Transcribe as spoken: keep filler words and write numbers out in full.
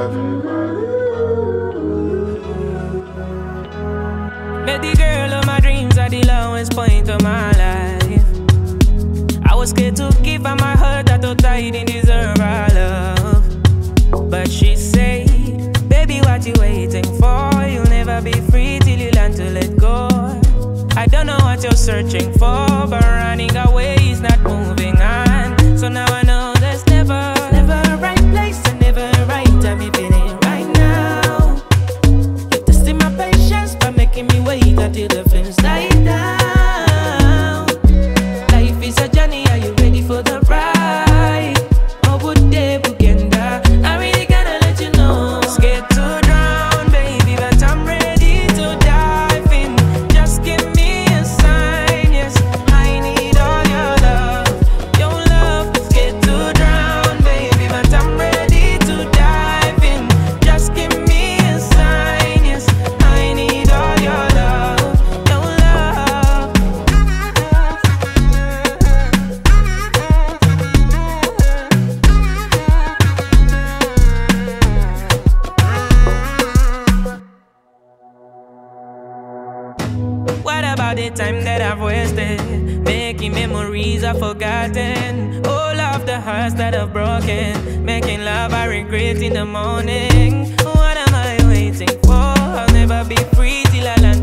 Met the girl of my dreams at the lowest point of my life. I was scared to give her my heart, I thought I didn't deserve her love. But she said, baby, what you waiting for? You'll never be free till you learn to let go. I don't know what you're searching for, but running away is not moving on. So now I know there's never, never a right place and never a right time. If it ain't right now, you're testing my patience by making me wait until the flames die down. Life is a journey, are you ready for the ride? Or would they bugenda? I really gotta let you know. Scared to drown, baby, but I'm ready to dive in. Just give me a sign, yes, I need all your love. Your love. Scared to drown, baby, but I'm ready to dive in. Just give me a sign, yes, I need all your love. Your love. What about the time that I've wasted making memories I've forgotten? All of the hearts that I've broken, making love I regret in the morning. What am I waiting for? I'll never be free till I learn